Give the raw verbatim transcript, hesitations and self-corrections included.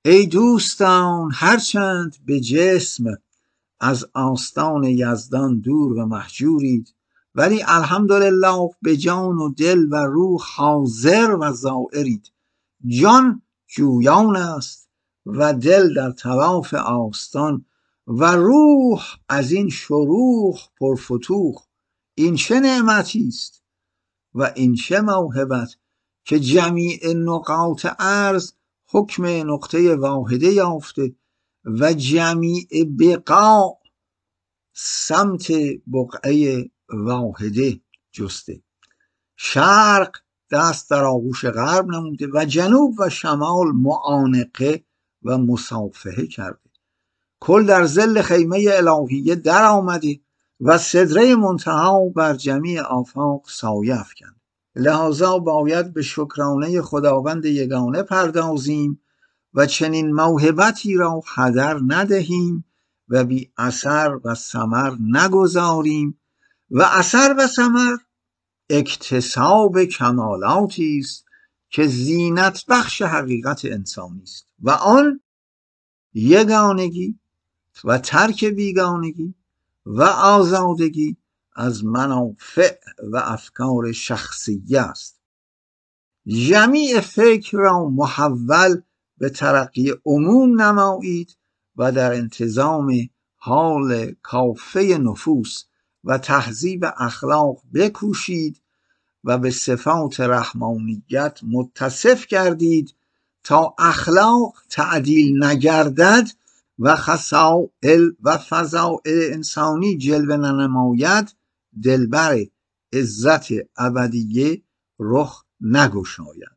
ای دوستان هرچند به جسم از آستان یزدان دور و مهجورید، ولی الحمدلله به جان و دل و روح حاضر و زائرید. جان جویان است و دل در طواف آستان و روح از این شروخ پرفتوخ. این چه نعمتی است و این چه موهبت که جمیع نقاط ارض حکم نقطه واحده یافته و جمیع بقاع سمت بقعه واحده جسته. شرق دست در آغوش غرب نموده و جنوب و شمال معانقه و مصافحه کرده. کل در ظل خیمه الهیه در آمده و سدره منتهی بر جمیع آفاق سایه افکنده. لذا باید به شکرانه خداوند یگانه پردازیم و چنین موهبتی را هدر ندهیم و بی اثر و ثمر نگذاریم و اثر و ثمر اکتساب کمالاتی است که زینت بخش حقیقت انسانی است و آن یگانگی و ترک بیگانگی و آزادگی از منافع و افکار شخصیه است. جمیع فکر را محول به ترقی عموم نمایید و در انتظام حال کافه نفوس و تهذیب اخلاق بکوشید و به صفات رحمانیت متصف گردید تا اخلاق تعدیل نگردد و خصائل و فضائل انسانی جلوه ننماید، دلبر عزت ابدیه رخ نگشاید.